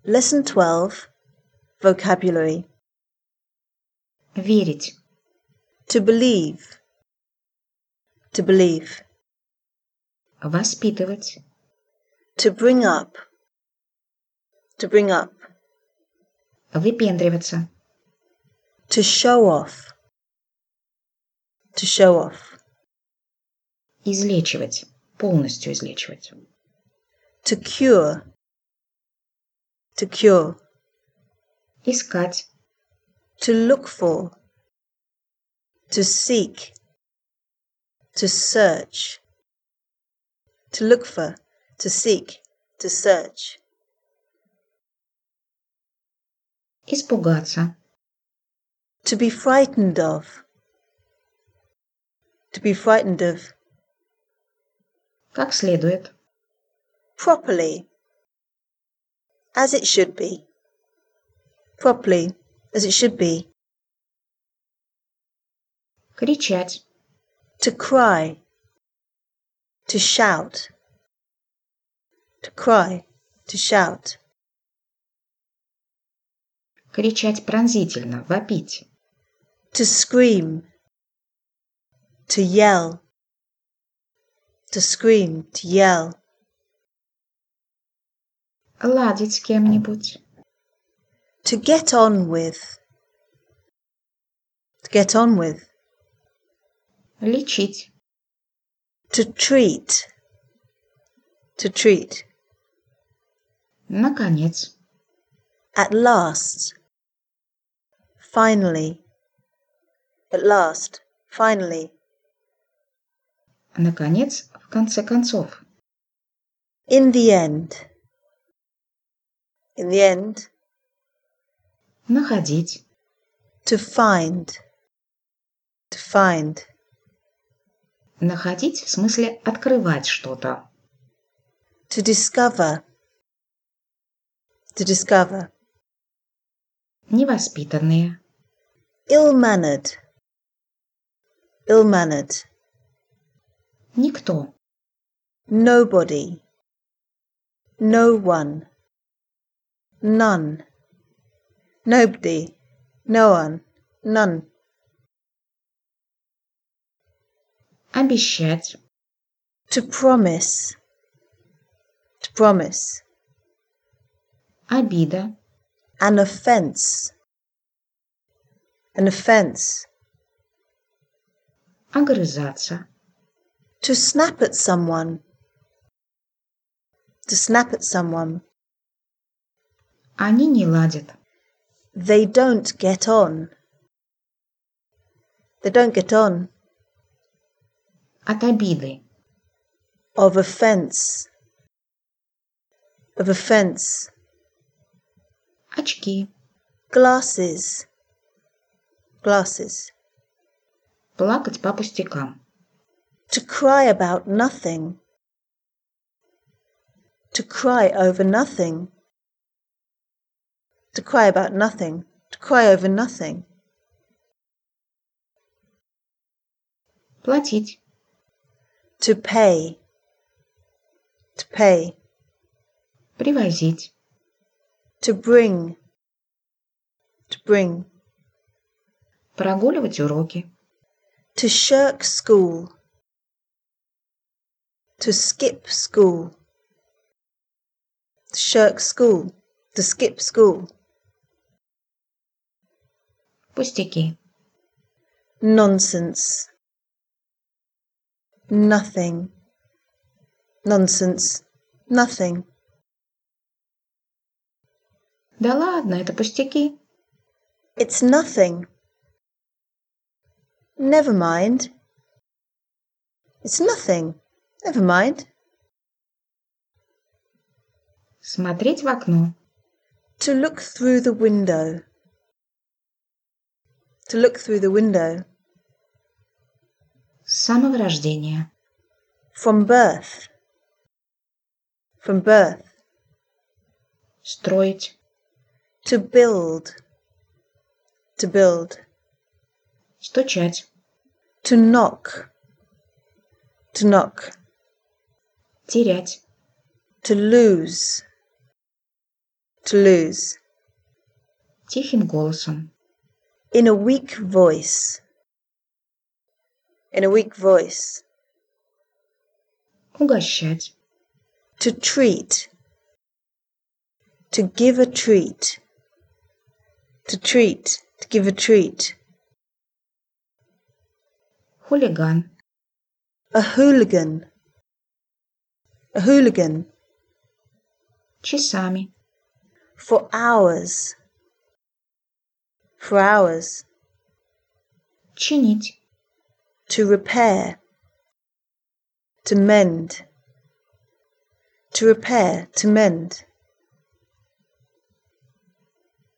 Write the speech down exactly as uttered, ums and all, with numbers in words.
Lesson twelve. Vocabulary. Верить. To believe. To believe. Воспитывать. To bring up. To bring up. Выпендриваться. To show off. To show off. Излечивать. Полностью излечивать. To cure. To cure. Искать. To look for. To seek. To search. To look for. To seek. To search. Испугаться. To be frightened of. To be frightened of. Как следует. Properly. As it should be. Properly. As it should be. Кричать. To cry. To shout. To cry. To shout. Кричать пронзительно. Вопить. To scream. To yell. To scream. To yell. Ладить с кем-нибудь. To get on with. To get on with. Лечить. To treat. To treat. Наконец. At last. Finally. At last. Finally. Наконец, в конце концов. In the end. In the end. Находить. To find. To find. Находить в смысле открывать что-то. To discover. To discover. Невоспитанные. Ill-mannered. Ill-mannered. Никто. Nobody. No one. None. Nobody. No one. None. Обещать. To promise. To promise. Обида. An offence. An offence. Огрызаться. To snap at someone. To snap at someone. Они не ладят. They don't get on. They don't get on. От обиды. Of offence. Of offence. Очки. Glasses. Glasses. Плакать по пустякам. To cry about nothing. To cry over nothing. To cry about nothing. To cry over nothing. Платить. To pay. To pay. Привозить. To bring. To bring. Прогуливать уроки. To shirk school. To skip school. To shirk school. To skip school. Пустяки. Nonsense. Nothing. Nonsense. Nothing. Да ладно, это пустяки. It's nothing. Never mind. It's nothing. Never mind. Смотреть в окно. To look through the window. To look through the window. С самого рождения. From birth. From birth. Строить. To build. To build. Стучать. To knock. To knock. Терять. To lose. to lose. Тихим голосом. In a weak voice. In a weak voice. Угощать. To treat. To give a treat. To treat. To give a treat. Хулиган. A hooligan. A hooligan. Часами. For hours. For hours. Чинить. To repair. To mend. To repair, to mend.